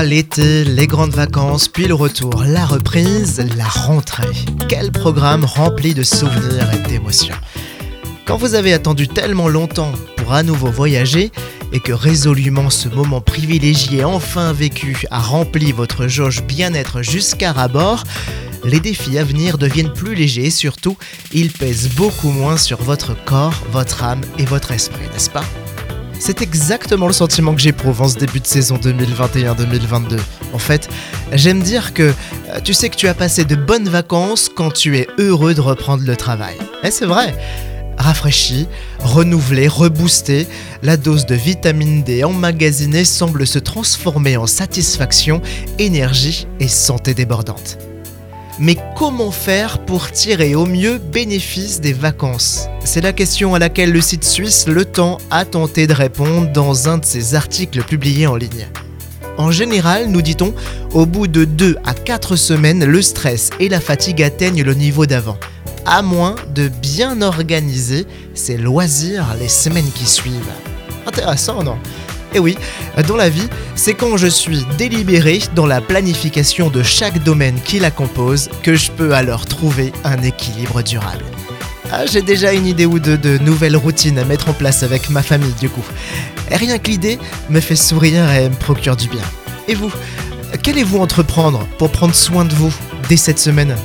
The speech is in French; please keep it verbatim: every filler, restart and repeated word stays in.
Voilà, l'été, les grandes vacances, puis le retour, la reprise, la rentrée. Quel programme rempli de souvenirs et d'émotions. Quand vous avez attendu tellement longtemps pour à nouveau voyager et que résolument ce moment privilégié enfin vécu a rempli votre jauge bien-être jusqu'à ras-bord, les défis à venir deviennent plus légers et surtout, ils pèsent beaucoup moins sur votre corps, votre âme et votre esprit, n'est-ce pas ? C'est exactement le sentiment que j'éprouve en ce début de saison deux mille vingt et un deux mille vingt-deux. En fait, j'aime dire que tu sais que tu as passé de bonnes vacances quand tu es heureux de reprendre le travail. Et c'est vrai. Rafraîchi, renouvelé, reboosté, la dose de vitamine D emmagasinée semble se transformer en satisfaction, énergie et santé débordante. Mais comment faire pour tirer au mieux bénéfice des vacances ? C'est la question à laquelle le site suisse Le Temps a tenté de répondre dans un de ses articles publiés en ligne. En général, nous dit-on, au bout de deux à quatre semaines, le stress et la fatigue atteignent le niveau d'avant, à moins de bien organiser ses loisirs les semaines qui suivent. Intéressant, non ? Et oui, dans la vie, c'est quand je suis délibéré dans la planification de chaque domaine qui la compose que je peux alors trouver un équilibre durable. Ah, j'ai déjà une idée ou deux de nouvelles routines à mettre en place avec ma famille du coup. Et rien que l'idée me fait sourire et me procure du bien. Et vous, qu'allez-vous entreprendre pour prendre soin de vous dès cette semaine ?